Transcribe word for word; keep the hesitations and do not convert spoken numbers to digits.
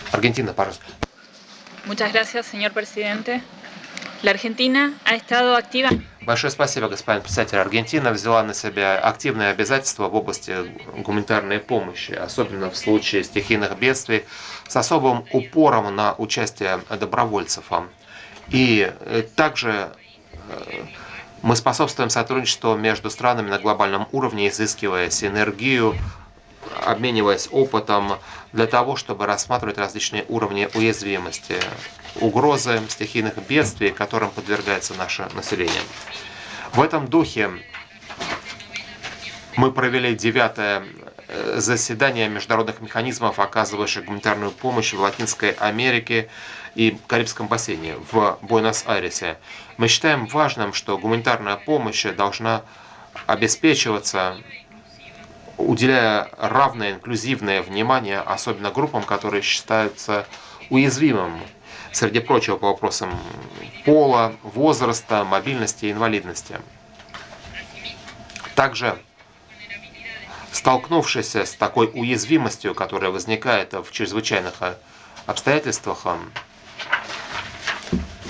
Аргентина, пожалуйста. Muchas gracias, señor presidente. La Argentina ha estado activa. Большое спасибо, господин председатель. Аргентина взяла на себя активные обязательства в области гуманитарной помощи, особенно в случае стихийных бедствий, с особым упором на участие добровольцев. И также мы способствуем сотрудничеству между странами на глобальном уровне, изыскивая синергию, обмениваясь опытом для того, чтобы рассматривать различные уровни уязвимости, угрозы стихийных бедствий, которым подвергается наше население. В этом духе мы провели девятое заседание международных механизмов, оказывающих гуманитарную помощь в Латинской Америке и Карибском бассейне в Буэнос-Айресе. Мы считаем важным, что гуманитарная помощь должна обеспечиваться, уделяя равное инклюзивное внимание, особенно группам, которые считаются уязвимыми, среди прочего, по вопросам пола, возраста, мобильности и инвалидности. Также, столкнувшись с такой уязвимостью, которая возникает в чрезвычайных обстоятельствах,